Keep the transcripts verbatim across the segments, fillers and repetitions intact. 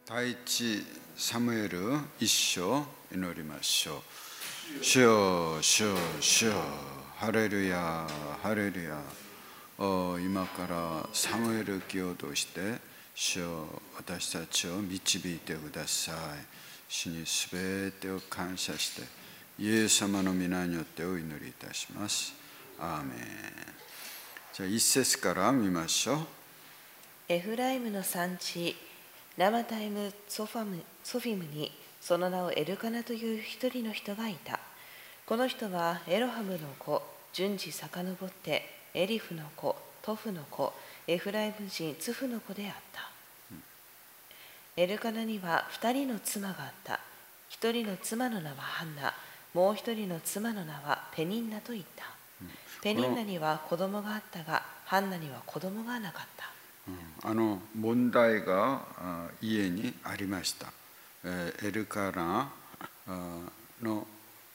第一サムエル一章祈りましょう。主よ、主よ、主よ、ハレルヤ、ハレルヤ。お今からサムエル記を通して、主よ、私たちを導いてください。主にすべてを感謝して、イエス様の皆によってお祈りいたします。アーメン。じゃあ一節から見ましょう。 エフライムの産地ラマタイムソファムソフィムにその名をエルカナという一人の人がいた。この人はエロハムの子、順次遡ってエリフの子、トフの子、エフライム人ツフの子であった。うん、エルカナには二人の妻があった。一人の妻の名はハンナ、もう一人の妻の名はペニンナといった。うん、ペニンナには子供があったが、ハンナには子供がなかった。 あの問題が家にありました。エルカナの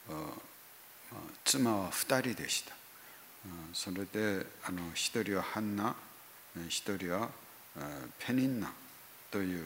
妻はふたりでした。それであのひとりはハンナ、ひとりはペニンナという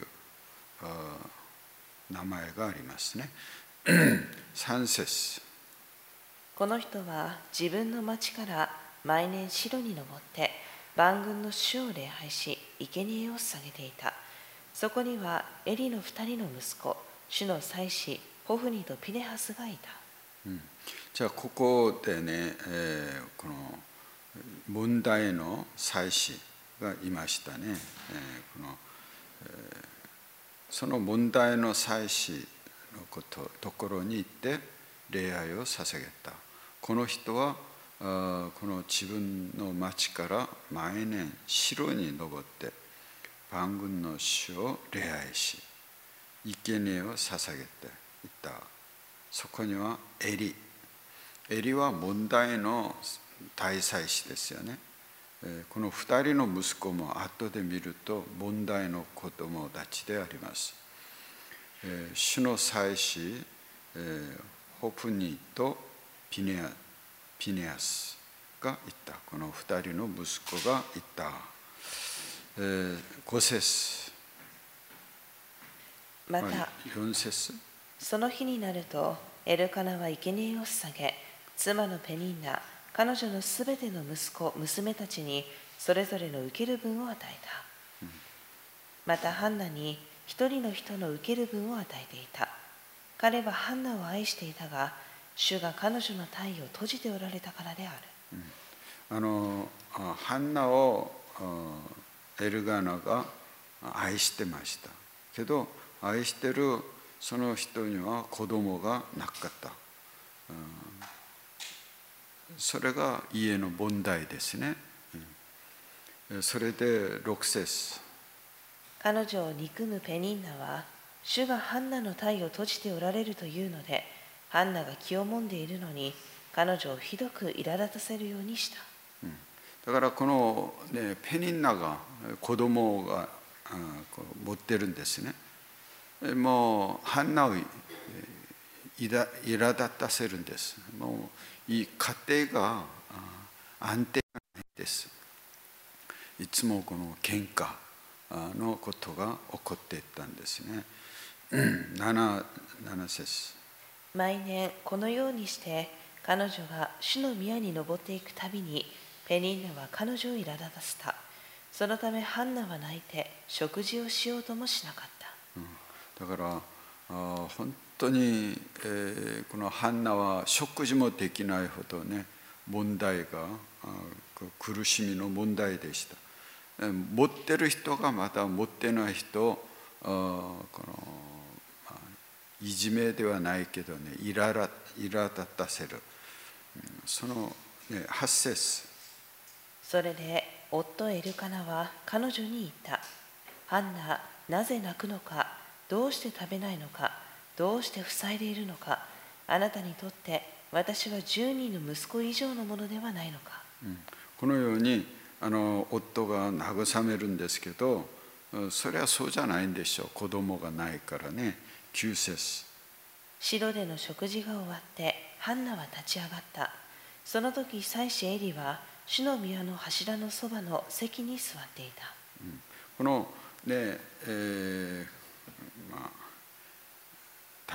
名前がありますね。さん節。 この人は自分の町から毎年城に登って万軍の主を礼拝し、生贄を捧げていた。そこにはエリの二人の息子、主の祭司、ホフニとピネハスがいた。 うん、じゃあここでね、えー、この問題の祭司がいましたね。えーこのえー、その問題の祭司のことところに行って礼拝を捧げた。この人はこの自分の町から毎年城に登って万軍の主を礼拝し、生贄を捧げていた。そこにはエリ。エリは問題の大祭司ですよね。この二人の息子も後で見ると問題の子供たちであります。主の祭司ホプニとピネアピネアスがいた。この二人の息子がいた。えー、ご節。 また、 よん節。 その日になるとエルカナは生贄を捧げ、妻のペニンナ、彼女のすべての息子娘たちにそれぞれの受ける分を与えた。うん、またハンナに一人の人の受ける分を与えていた。彼はハンナを愛していたが、主が彼女の体を閉じておられたからである。 うん、あのハンナをエルガナが愛してましたけど、愛してるその人には子供がなかった。うん、それが家の問題ですね。うん、それでろく節。 彼女を憎むペニンナは、主がハンナの体を閉じておられるというので、ハンナが気をもんでいるのに彼女をひどく苛立たせるようにした。 うん、だからこの、ね、ペニンナが子供が持ってるんですね。もうハンナを苛立たせるんです。もういい家庭が安定がないです。いつもこの喧嘩のことが起こっていったんですね。なな節。 毎年このようにして彼女が主の宮に登っていくたびにペニンナは彼女を苛立たせた。そのためハンナは泣いて食事をしようともしなかった。 うん、だからあ本当に、えー、このハンナは食事もできないほどね、問題が苦しみの問題でした。持ってる人がまた持ってない人をこのいじめではないけどね、苛立たせる。その、ね、はち節。 それで夫エルカナは彼女に言った。ハンナ、なぜ泣くのか、どうして食べないのか、どうして塞いでいるのか。あなたにとって私はじゅうにんの息子以上のものではないのか。 うん、このようにあの夫が慰めるんですけど、それはそうじゃないんでしょう。子供がないからね。きゅう節。 城での食事が終わってハンナは立ち上がった。その時祭司エリは主の宮の柱のそばの席に座っていた。 うん、このね、えー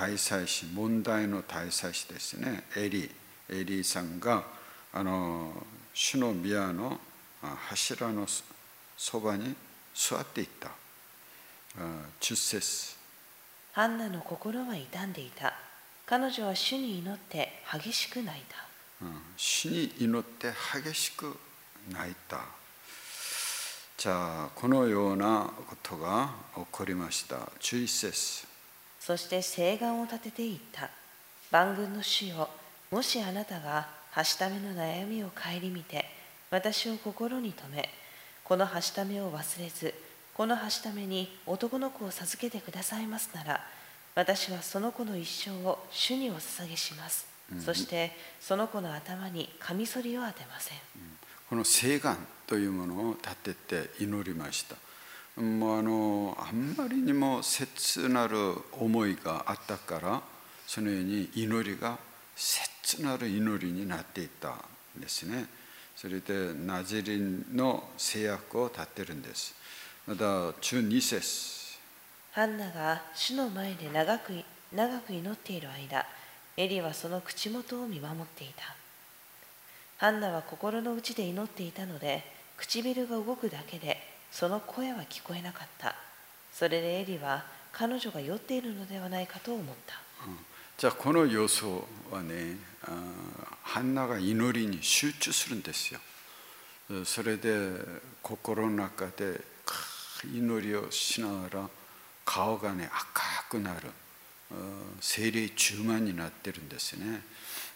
大祭司、問題の大祭司ですね、エリエリさんがあの主の宮の柱のそばに座っていた。じゅっ節、 ハンナの心は傷んでいた。彼女は主に祈って激しく泣いた。 うん、主に祈って激しく泣いた。じゃあこのようなことが起こりました。じゅういち節、 そして誓願を立てていった。万軍の主よ、もしあなたがはしための悩みを顧みて私を心に留め、このはしためを忘れず、このはしために男の子を授けてくださいますなら、私はその子の一生を主にお捧げします。うん、そしてその子の頭にカミソリを当てません。うん、 この誓願というものを立てて祈りました。もうあのあんまりにも切なる思いがあったから、そのように祈りが切なる祈りになっていたんですね。それでナジリンの制約を立てるんです。またじゅうに節、 ハンナが主の前で長く長く祈っている間、エリはその口元を見守っていた。ハンナは心の内で祈っていたので、唇が動くだけでその声は聞こえなかった。それでエリは彼女が酔っているのではないかと思った。 うん、じゃあこの要素はね、ハンナが祈りに集中するんですよ。それで心の中で祈りをしながら顔がね赤くなる、精霊充満になってるんですね。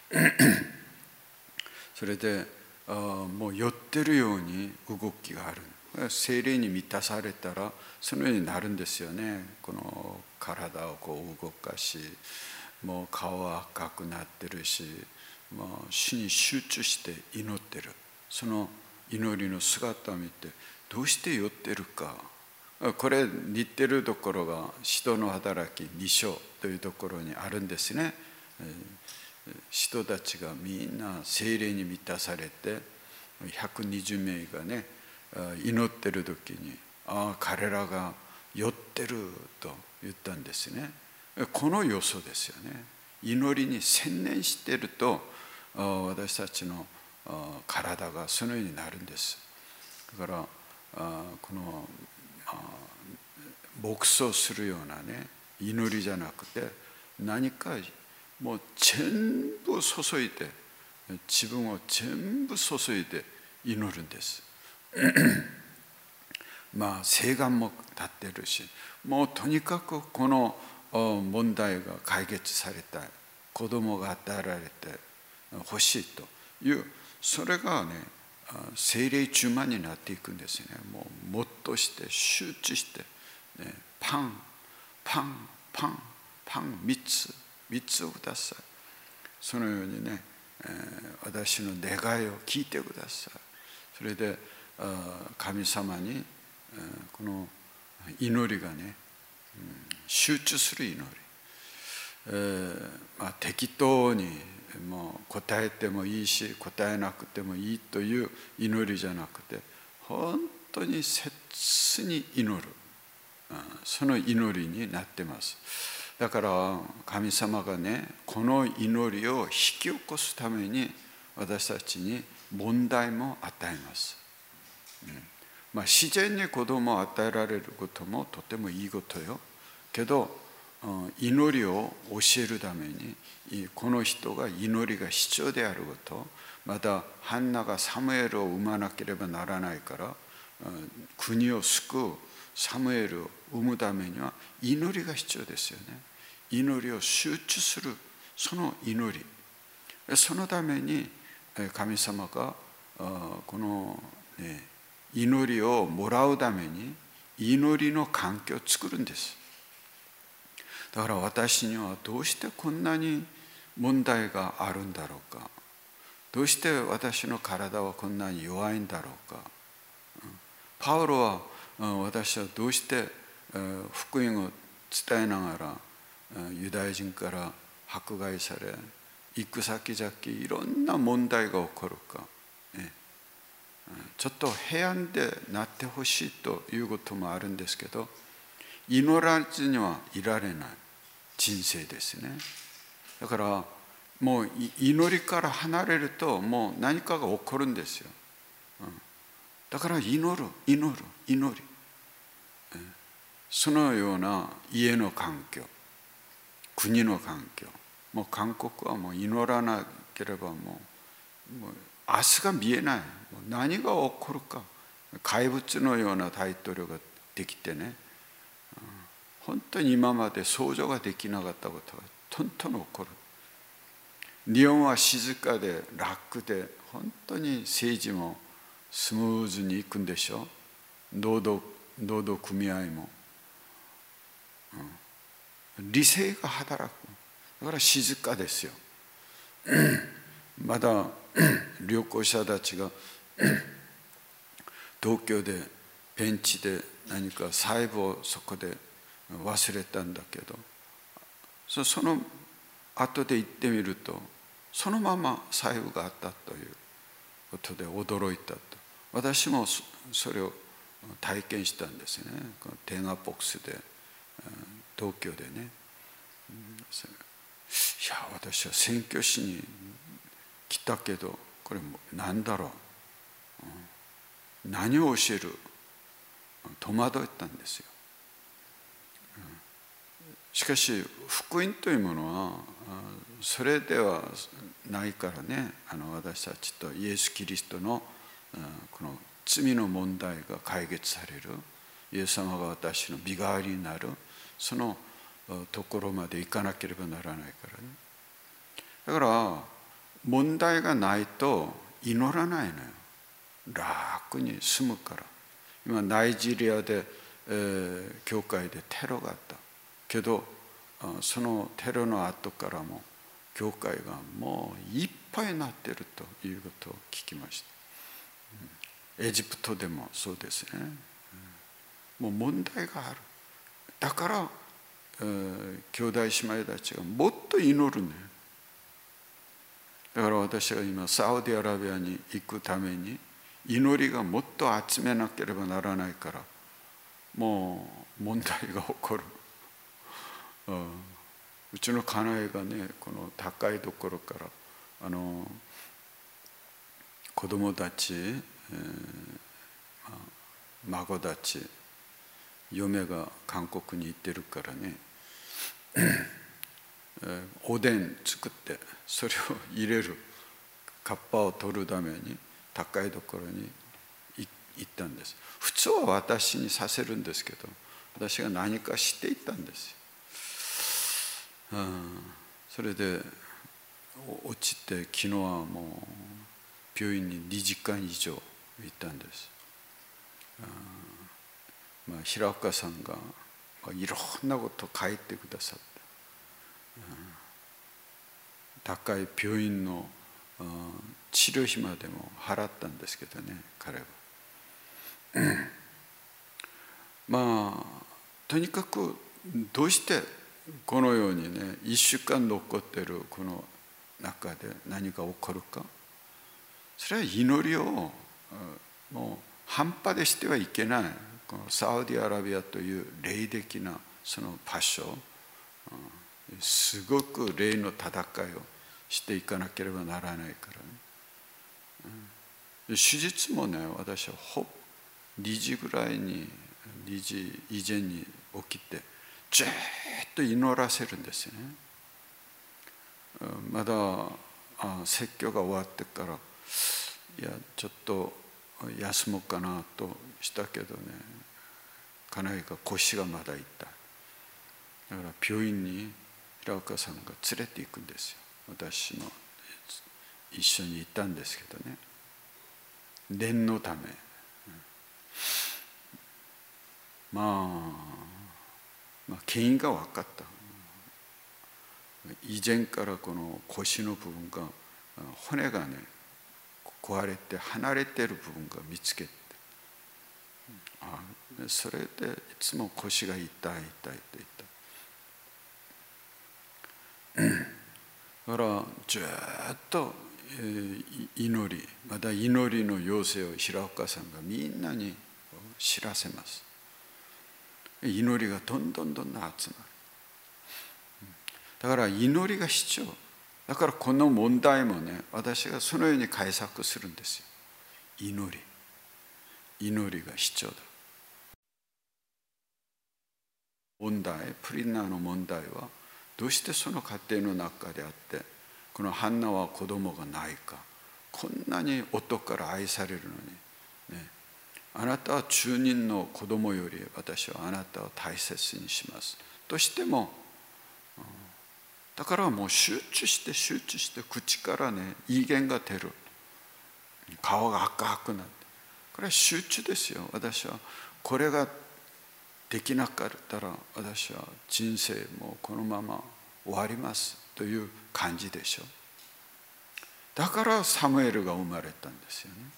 それでもう酔ってるように動きがある。精霊に満たされたらそのようになるんですよね。この体をこう動かし、もう顔は赤くなってるし、もう主に集中して祈ってる。その祈りの姿を見て、どうして酔ってるか、これ似てるところが使徒の働きに章というところにあるんですね。使徒たちがみんな聖霊に満たされてひゃくにじゅうめいがね祈ってる時に、ああ彼らが酔ってると言ったんですね。この要素ですよね。祈りに専念していると私たちの体がそのようになるんです。だからこの黙想するようなね祈りじゃなくて、何かもう全部注いで、自分を全部注いで祈るんですまあ誓願も立ってるし、もうとにかくこの問題が解決されたい、子供が与えられてほしいという、それがね聖霊充満になっていくんですね。もうもっとして集中して、ね、パンパンパンパンみっつみっつをください。そのようにね、えー、私の願いを聞いてください。それで神様に、えー、この祈りがね、うん、集中する祈り、えーまあ、適当にもう答えてもいいし答えなくてもいいという祈りじゃなくて、本当に切に祈る、その祈りになってます。だから神様がねこの祈りを引き起こすために私たちに問題も与えます、うんまあ、自然に子供を与えられることもとてもいいことよ。けど祈りを教えるためにこの人が祈りが必要であること、またハンナがサムエルを産まなければならないから国を救うサムエルを産むためには祈りが必要ですよね。祈りを集中する、その祈り、そのために神様がこの、ね、祈りをもらうために祈りの環境を作るんです。だから私にはどうしてこんなに問題があるんだろうか、どうして私の体はこんなに弱いんだろうか。パウロは私はどうして福音を伝えながらユダヤ人から迫害され、行く先々いろんな問題が起こるか、ちょっと平安でなってほしいということもあるんですけど、祈らずにはいられない。 人生ですね。だからもう祈りから離れるともう何かが起こるんですよ。だから祈る祈る祈り、そのような家の環境、国の環境、もう韓国はもう祈らなければもう、もう明日が見えない。もう何が起こるか、怪物のような大統領ができてね、本当に今まで想像ができなかったことがトントン起こる。日本は静かで楽で本当に政治もスムーズにいくんでしょ。労働、労働組合も、うん、理性が働く。だから静かですよ。まだ旅行者たちが東京でベンチで何か財布をそこで忘れたんだけど、その後で行ってみるとそのまま財布があったということで驚いたと。私もそれを体験したんですね。このテーマボックスで東京でね、いや私は宣教師に来たけどこれ何だろう、何を教える、戸惑ったんですよ。しかし福音というものはそれではないからね、あの私たちとイエス・キリストのこの罪の問題が解決される、イエス様が私の身代わりになる、そのところまで行かなければならないからね。だから問題がないと祈らないのよ。楽に済むから。今ナイジェリアで、えー、教会でテロがあったけど、そのテロの後からも教会がもういっぱいになっているということを聞きました。エジプトでもそうですね。もう問題がある。だから、えー、兄弟姉妹たちがもっと祈るね。だから私は今サウジアラビアに行くために祈りがもっと集めなければならないから、もう問題が起こる。うん、うちの家内がね、この高いところからあの子供たち、えーまあ、孫たち、嫁が韓国に行ってるからね、えー、おでん作ってそれを入れるカッパを取るために高いところに行ったんです。普通は私にさせるんですけど、私が何かしていったんですよ。うん、それで落ちて、昨日はもう病院ににじかん以上行ったんです。うん、まあ、平岡さんが、まあ、いろんなことを書いてくださって、うん、高い病院の、うん、治療費までも払ったんですけどね、彼は。まあとにかくどうしてこのようにね、いっしゅうかん残っているこの中で何が起こるか、それは祈りをもう半端でしてはいけない。このサウジアラビアという霊的なその場所、すごく霊の戦いをしていかなければならないからね。手術もね、私はほぼにじぐらいに、にじ以前に起きてずっと祈らせるんですよね。まだ説教が終わってから、いやちょっと休もうかなとしたけどね、家内が腰がまだ痛い。だから病院に平岡さんが連れて行くんですよ。私も一緒に行ったんですけどね、念のため。まあ、まあ原因が分かった。以前からこの腰の部分が、骨がね壊れて離れている部分が見つけて、あそれでいつも腰が痛い痛いと言った。だからずっと祈り、また祈りの要請を平岡さんがみんなに知らせます。祈りがどんどんどんどん集まる。 だから祈りが必要。だからこの問題もね、私がそのように解釈するんですよ。祈り祈りが必要だ。問題、プリナの問題はどうしてその家庭の中であって、このハンナは子供がないか。こんなに夫から愛されるのに、ね、あなたは中人の子供より私はあなたを大切にしますとしても、だからもう集中して集中して口からね威厳が出る、顔が赤くなって、これは集中ですよ。私はこれができなかったら私は人生もうこのまま終わりますという感じでしょう。だからサムエルが生まれたんですよね。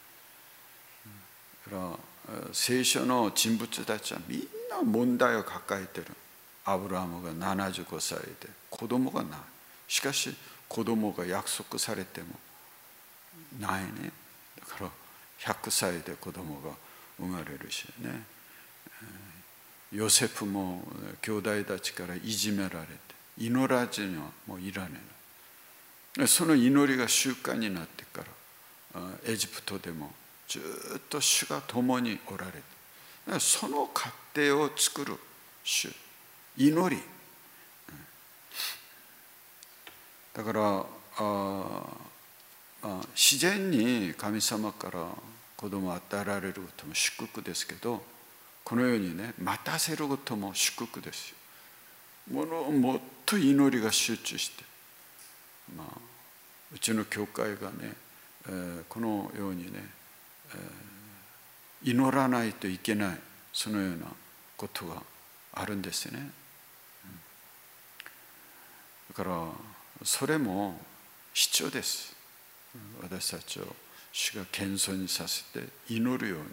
だから聖書の人物たちはみんな問題を抱えてる。アブラハムがななじゅうごさいで子供がない。しかし子供が約束されてもないね。だからひゃくさいで子供が生まれるしね。ヨセフも兄弟たちからいじめられて、祈らずにはもういられない。その祈りが習慣になってからエジプトでもずっと主が共におられて、その過程を作る主、祈り。だからああ自然に神様から子供を与えられることも祝福ですけど、このようにね待たせることも祝福ですよ。ものもっと祈りが集中して、まあ、うちの教会がね、えー、このようにね、えー、祈らないといけない、そのようなことがあるんですね。だからそれも必要です。私たちを主が謙遜にさせて祈るように。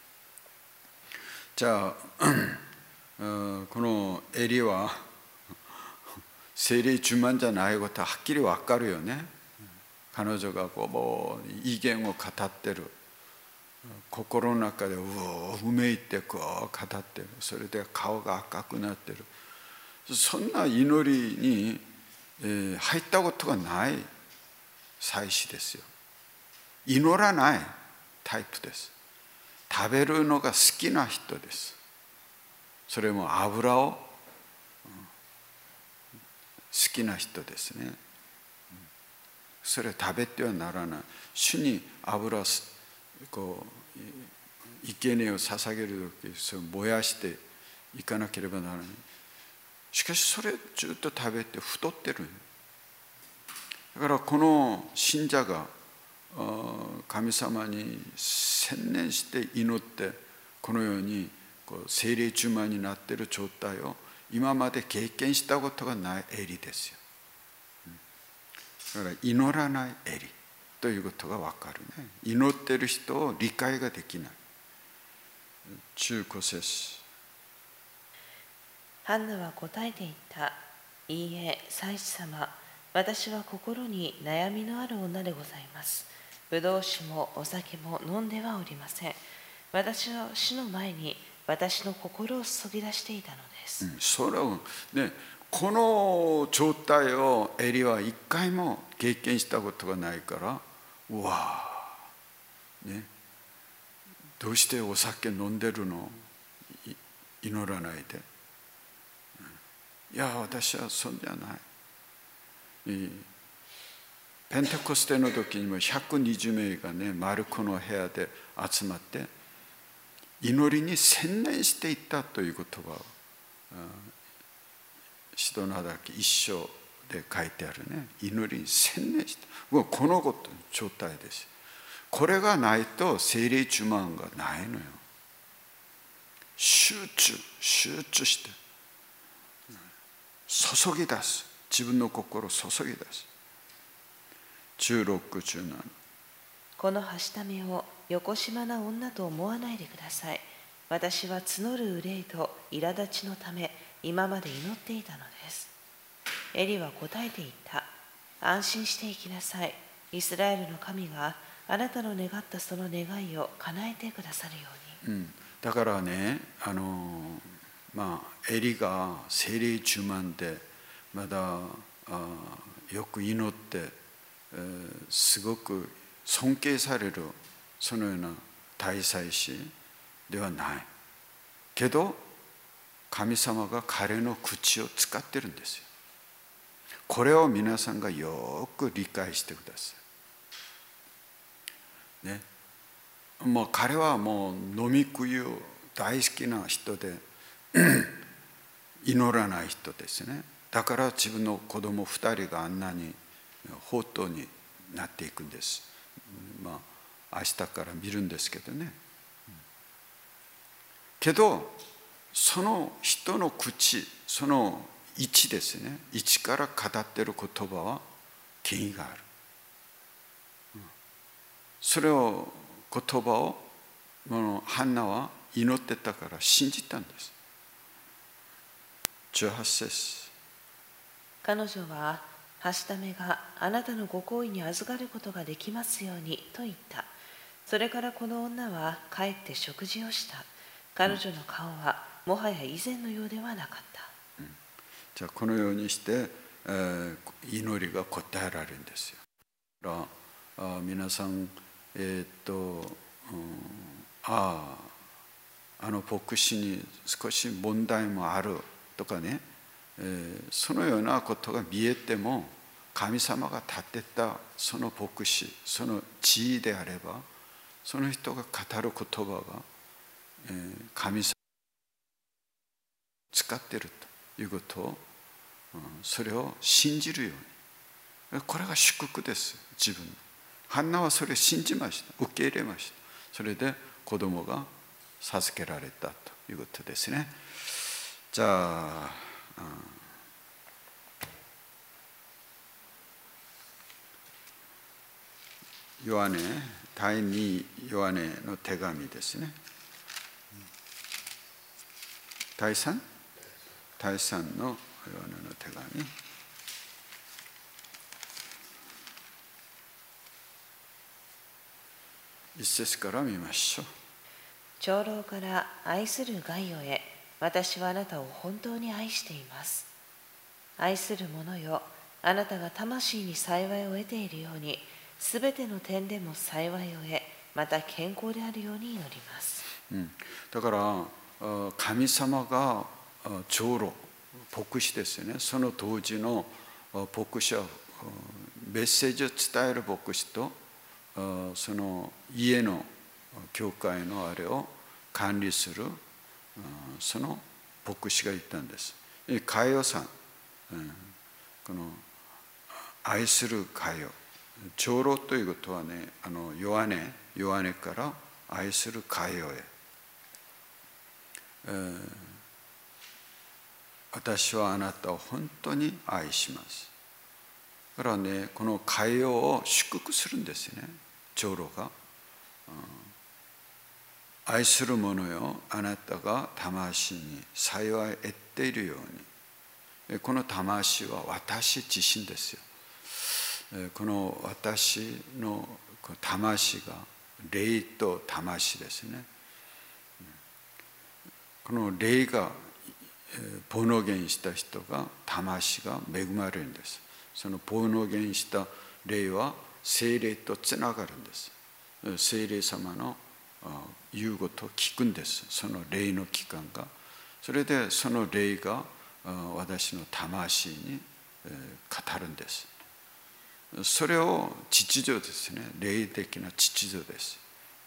じゃあこのエリは聖霊充満じゃないことははっきり分かるよね。彼女がこうもう意見を語ってる、心の中でうおうめいてこう語ってる、それで顔が赤くなってる、そんな祈りに、えー、入ったことがない祭司ですよ。祈らないタイプです。食べるのが好きな人です。それも油を好きな人ですね。それ食べてはならない。主に油をこう生贄を捧げる時、それを燃やしていかなければならない。しかしそれずっと食べて太ってる。だからこの信者が神様に専念して祈って、このように聖霊充満になっている状態を今まで経験したことがないエリですよ。だから祈らないエリということが分かるね。祈っている人を理解ができない。じゅうご節。 ハンナは答えていった。いいえ、祭司様、私は心に悩みのある女でございます。ぶどう酒もお酒も飲んではおりません。私は主の前に私の心を注ぎ出していたのです。 うん、それをね、この状態をエリは一回も経験したことがないから、うわあ、ね、どうしてお酒飲んでるの？祈らないで。いや、私はそうじゃない。ペンテコステの時にもひゃくにじゅうめいがね、マルコの部屋で集まって祈りに専念していったという言葉を使徒の働き一章で書いてあるね。祈りに専念した。もうこのことの状態です。これがないと聖霊充満がないのよ。集中集中して注ぎ出す。自分の心を注ぎ出す。じゅうろく、じゅうなな。 このはしためをよこしまな女と思わないでください。私は募る憂いと苛立ちのため今まで祈っていたのです。エリは答えていった。安心していきなさい。イスラエルの神があなたの願ったその願いを叶えてくださるように。うん、 だからね、あのまあエリが聖霊充満でまだよく祈って、えー、すごく尊敬されるそのような大祭司ではないけど、神様が彼の口を使ってるんですよ。これを皆さんがよく理解してくださいね。もう彼はもう飲み食いを大好きな人で祈らない人ですね。だから自分の子供ふたりがあんなに放蕩になっていくんです。まあ明日から見るんですけどね。けどその人の口、その位置ですね、位置から語っている言葉は権威がある。それを言葉をハンナは祈ってたから信じたんです。じゅうはち節。 彼女は、はしためがあなたのご厚意に預かることができますようにと言った。それからこの女は帰って食事をした。彼女の顔はもはや以前のようではなかった。 うん、じゃあこのようにして、えー、祈りが答えられるんですよ。だからあ皆さん、えー、っと、うん、ああ、あの牧師に少し問題もあるとかね、えー、そのようなことが見えても、神様が立てたその牧師、その地位であれば、その人が語る言葉が、えー、神様使っているということを、うん、それを信じるように。これが祝福です。自分ハンナはそれを信じました。受け入れました。それで子供が授けられたということですね。じゃあ、うん、ヨハネ、第二ヨハネの手紙ですね。第三第三のヨハネの手紙。一節から見ましょう。 長老から愛するガイオへ、私はあなたを本当に愛しています。愛する者よ、あなたが魂に幸いを得ているように、すべての点でも幸いを得、また健康であるように祈ります。 うん、だから神様が長老、牧師ですよね。その当時の牧師はメッセージを伝える牧師と、その家の教会のあれを管理するその牧師がいたんです。カイオさん、この愛するカイオ、長老ということはね、あのヨハネ、ヨハネから愛するカイオへ、えー、私はあなたを本当に愛します。だからね、このカイオを祝福するんですよね、長老が。愛する者よ、あなたが魂に幸い得ているように。この魂は私自身ですよ。この私の魂が霊と魂ですね。この霊がボーノゲンした人が魂が恵まれるんです。そのボーノゲンした霊は聖霊とつながるんです。聖霊様の言うことを聞くんです。その霊の期間が。それでその霊が私の魂に語るんです。それを秩序ですね。霊的な秩序です。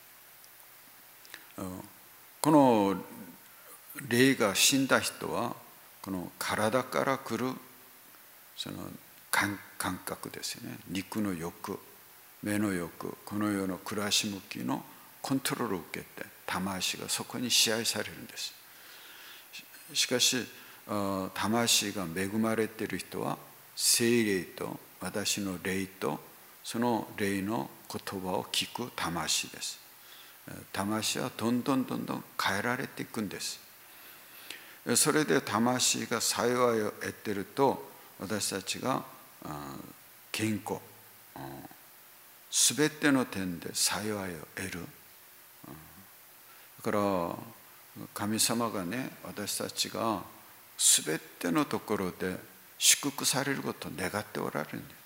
この霊が死んだ人はこの体から来るその感覚ですね。肉の欲、目の欲、この世の暮らし向きのコントロールを受けて魂がそこに支配されるんです。しかし魂が恵まれている人は聖霊と私の霊とその霊の言葉を聞く魂です。魂はどんどんどんどん変えられていくんです。それで魂が幸いを得ていると私たちが健康、すべての点で幸いを得る。だから神様がね、私たちがすべてのところで祝福されることを願っておられるんです。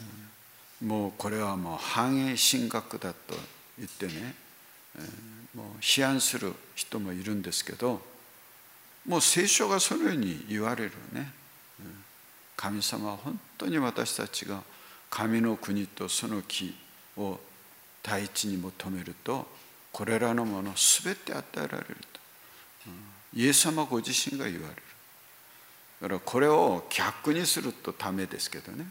もうこれはもう反映神学だと言ってね、もう批判する人もいるんですけど、もう聖書がそのように言われるね。神様は本当に私たちが神の国とその木を第一に求めると、これらのものすべて与えられると、イエス様ご自身が言われる。だからこれを逆にするとダメですけどね。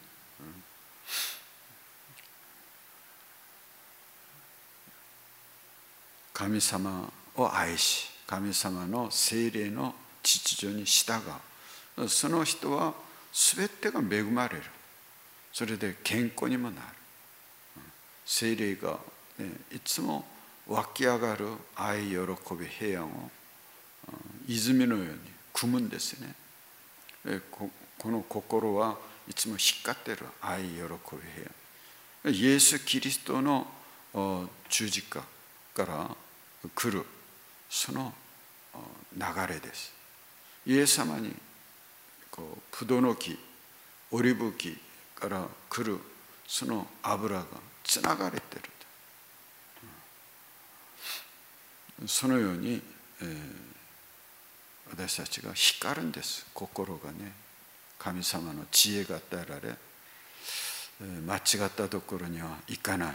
神様を愛し、神様の聖霊の秩序に従う、その人は全てが恵まれる。それで健康にもなる。聖霊が、ね、いつも湧き上がる愛、喜び、平安を泉のように汲むんですね。この心はいつも光っている愛、喜び、平安。イエス・キリストの十字架から来るその流れです。イエス様にこうブドウの木、オリーブ木から来るその油がつながれている。そのように、えー、私たちが光るんです。心がね、神様の知恵が与えられ、えー、間違ったところには行かない。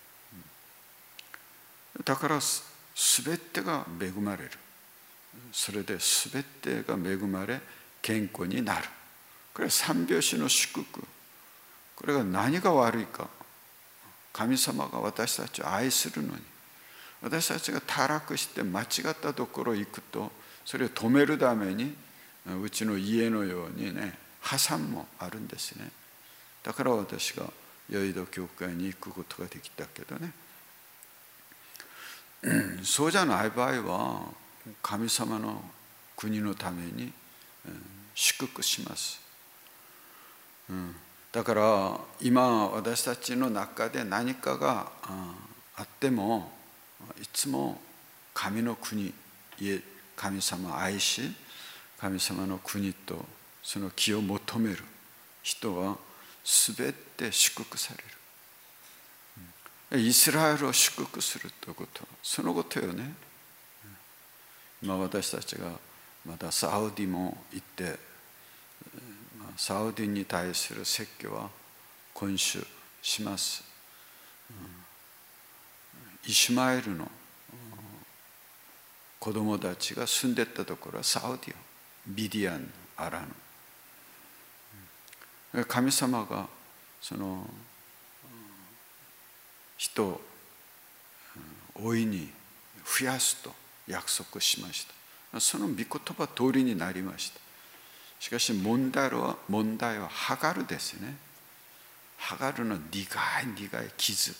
だから全てが恵まれる。それで全てが恵まれ健康になる。これは三拍子の祝福。これが何が悪いか。神様が私たちを愛するのに、私たちが堕落して間違ったところに行くと、それを止めるためにうちの家のようにね、破産もあるんですね。だから私がヨイド教会に行くことができたけどね、そうじゃない場合は神様の国のために祝福します。だから今私たちの中で何かがあっても、いつも神の国、神様を愛し、神様の国とその木を求める人は全て祝福される。イスラエルを祝福するということはそのことよね。今私たちがまたサウディも行って、サウディに対する説教は今週します。イシュマエルの子供たちが住んでいったところはサウディア、ビディアン、アラノ。神様がその人を大いに増やすと約束しました。その御言葉通りになりました。しかし問題は問題はハガルですね。ハガルの苦い苦い傷。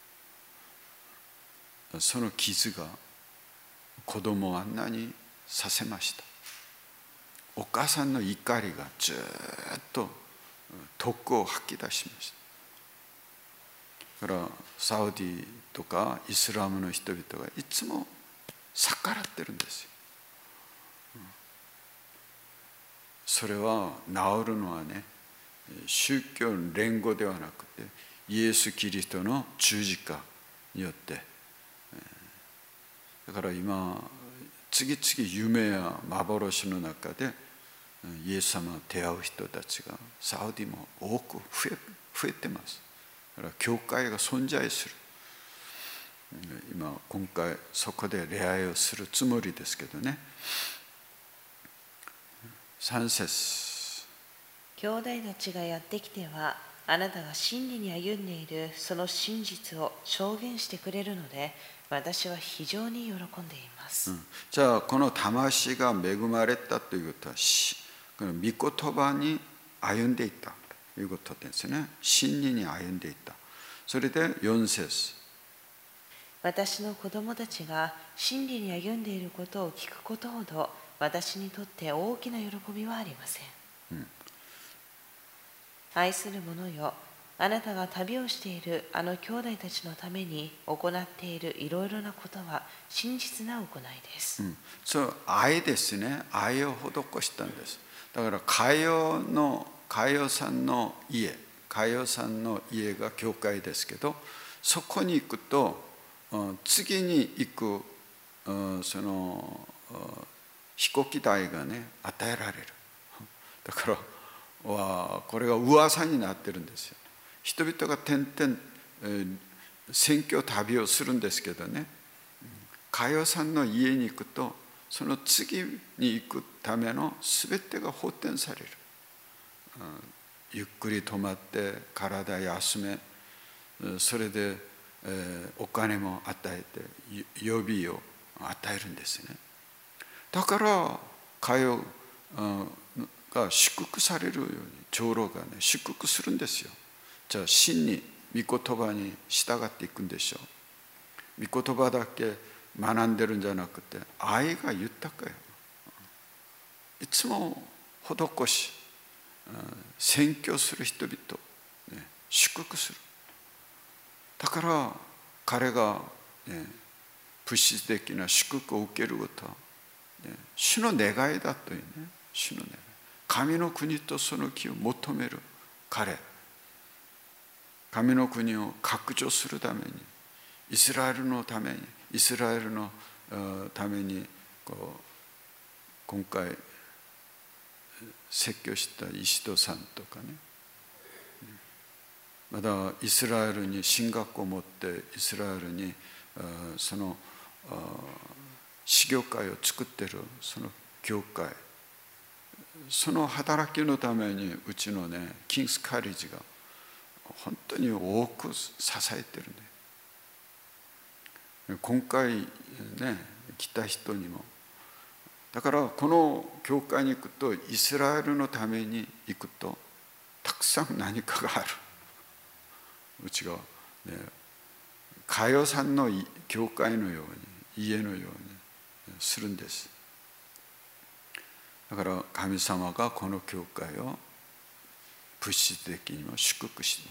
その傷が子供をあんなにさせました。お母さんの怒りがずっと毒を吐き出しました。だからサウディとかイスラムの人々がいつも逆らってるんですよ。それは治るのはね、宗教の連合ではなくてイエス・キリストの十字架によって、だから今次々夢や幻の中でイエス様に出会う人たちがサウディも多く増え、増えてます。だから教会が存在する。今今回そこで礼拝をするつもりですけどね。三節。 兄弟たちがやってきては、あなたが真理に歩んでいるその真実を証言してくれるので、私は非常に喜んでいます。 うん、じゃあこの魂が恵まれたということは、この御言葉に歩んでいったということですね。真理に歩んでいった。それでよん節。 私の子供たちが真理に歩んでいることを聞くことほど、私にとって大きな喜びはありません。うん、愛する者よ、 あなたが旅をしているあの兄弟たちのために行っているいろいろなことは真実な行いです。 うん、そう愛ですね。愛を施したんです。だからカヨのカヨさんの家、カヨさんの家が教会ですけど、そこに行くと次に行くその飛行機代がね与えられる。だからわこれが噂になってるんですよ。人々が点々、えー、宣教旅をするんですけどね、カヨさんの家に行くとその次に行くための全てが補填される。うん、ゆっくり泊まって体休め、それで、えー、お金も与えて予備を与えるんですね。だからカヨが祝福されるように長老がね祝福するんですよ。じゃあ真に御言葉に従っていくんでしょう。御言葉だけ学んでるんじゃなくて愛が豊かよ。いつも施し宣教する人々、ね、祝福する。だから彼が、ね、物質的な祝福を受けることは、ね、主の願いだというね、主の願い。神の国とその義を求める彼、神の国を拡張するために、イスラエルのために、イスラエルのためにこう今回説教した石戸さんとかね、まだイスラエルに神学を持ってイスラエルにその修行会を作っているその教会、その働きのためにうちのねキングスカレッジが本当に多く支えてるね。今回ね来た人にも、だからこの教会に行くとイスラエルのために行くとたくさん何かがある。うちがねカヨさんの教会のように家のようにするんです。だから神様がこの教会を物質的にも祝福します。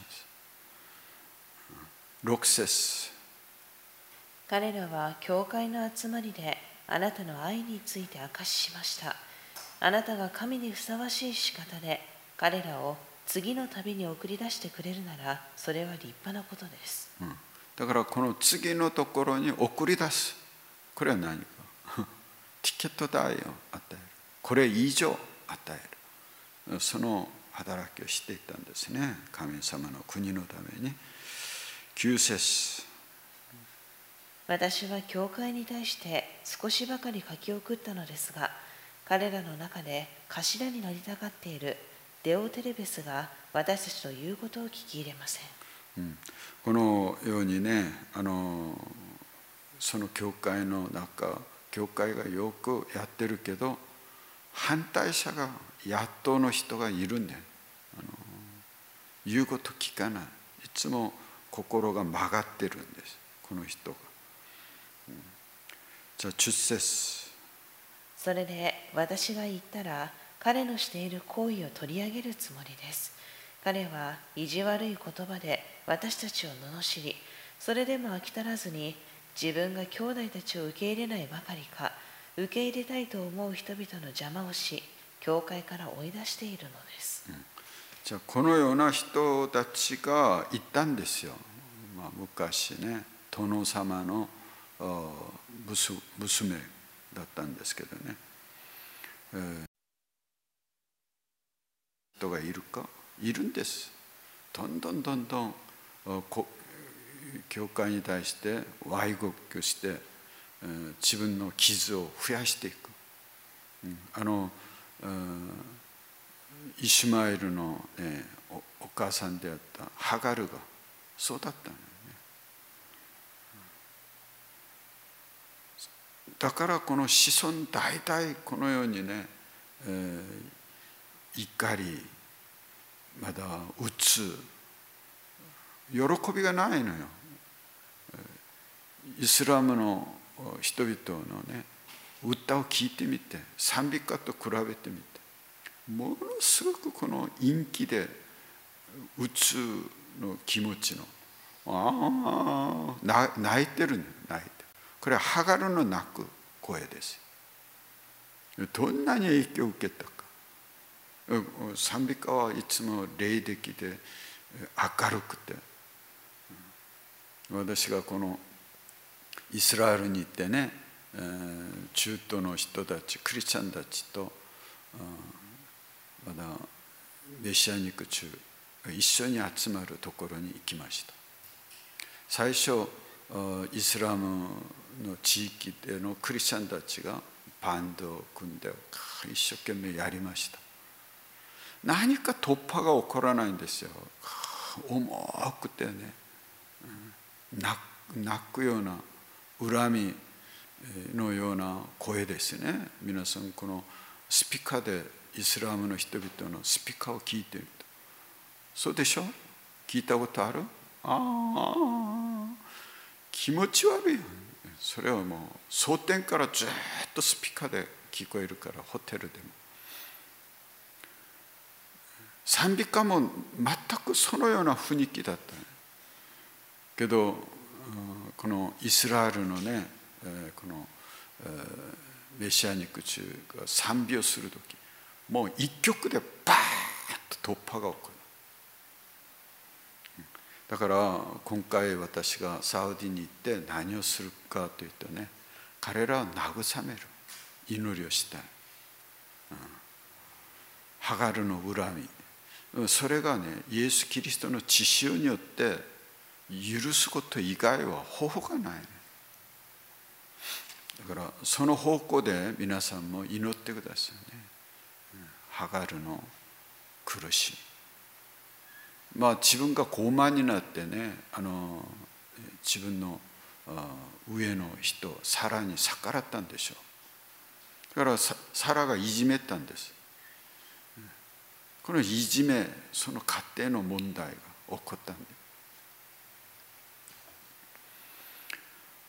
ろく節、 彼らは教会の集まりであなたの愛について証ししました。あなたが神にふさわしい仕方で彼らを次の旅に送り出してくれるならそれは立派なことです。 うん、だからこの次のところに送り出す。これは何かティケット代を与える。これ以上与える。その働きをしていたんですね。神様の国のために。きゅう節、 私は教会に対して少しばかり書き送ったのですが、彼らの中で頭に乗りたがっているデオテレベスが私たちの言うことを聞き入れません。 うん、このようにね、あのその教会の中、教会がよくやってるけど反対者がやっとの人がいるんで、あの言うこと聞かない。いつも心が曲がってるんです、この人が。うん、じゃあじゅっ節、 それで私が言ったら彼のしている行為を取り上げるつもりです。彼は意地悪い言葉で私たちを罵り、それでも飽き足らずに自分が兄弟たちを受け入れないばかりか、受け入れたいと思う人々の邪魔をし、教会から追い出しているのです。 うん、じゃあこのような人たちがいたんですよ。まあ、昔ね、殿様の娘だったんですけどね、えー、人がいるかいるんです。どんどんどんどん教会に対して歪曲して、えー、自分の傷を増やしていく。うん、あの、うん、イシュマエルの、ね、お, お母さんであったハガルがそうだったのよね。だからこの子孫代々このようにね、えー、怒り、まだうつ、喜びがないのよ。イスラムの人々のね歌を聴いてみて、賛美歌と比べてみて、ものすごくこの陰気でうつの気持ちのああ泣いてるね泣いてる。これはハガルの泣く声です。どんなに影響を受けたか。賛美歌はいつも霊的で明るくて、私がこのイスラエルに行ってね、中東の人たちクリスチャンたちとまだメシアニック中一緒に集まるところに行きました。最初イスラムの地域でのクリスチャンたちがバンドを組んで一生懸命やりました。何か突破が起こらないんですよ。重くてね、泣くような恨みのような声ですね。皆さんこのスピカでイスラムの人々のスピカを聞いてみると、そうでしょ？聞いたことある？ああ気持ち悪い。それはもう蒼天からずっとスピカで聞こえるから、ホテルでも賛美歌も全くそのような雰囲気だったけど、このイスラエルのねこのメシアニック中が賛美をするとき、もう一曲でバーッと突破が起こる。だから今回私がサウディに行って何をするかというとね、彼らを慰める祈りをしたい、うん、ハガルの恨み、それがねイエス・キリストの血潮によって許すこと以外は方法がない、ね、だからその方向で皆さんも祈ってくださいね。ハガルの苦しみ、まあ自分が傲慢になってね、あの自分の上の人サラに逆らったんでしょう。だからサラがいじめたんです。このいじめ、その家庭の問題が起こったんです。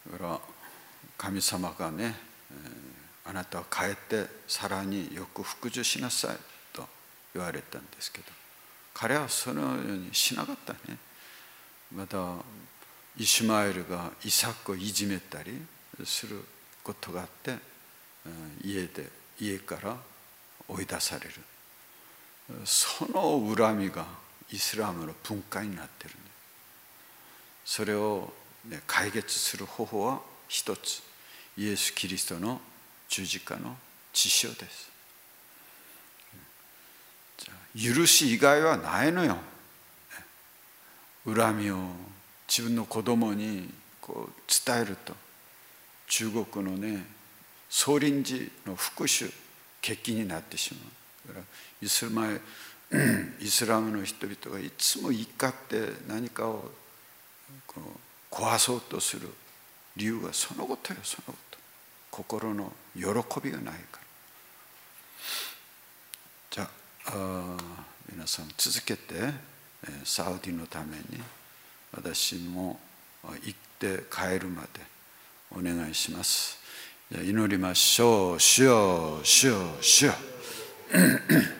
だから神様がね、あなたは帰ってサラによく服従しなさいと言われたんですけど、彼はそのようにしなかったね。またイシュマエルがイサクをいじめたりすることがあって、家で家から追い出される。その恨みがイスラムの文化になっている。それを、ね、解決する方法は一つ、イエス・キリストの十字架の血潮です。許し以外はないのよ。恨みを自分の子供にこう伝えると、中国のね総輪寺の復讐決起になってしまう。だからイスラムイスラムの人々がいつも怒って何かをこう壊そうとする理由がそのことよ、そのこと。心の喜びがないから。じゃあ、あ皆さん続けてサウディのために私も行って帰るまでお願いします。じゃあ祈りましょう。主よ主よ主よ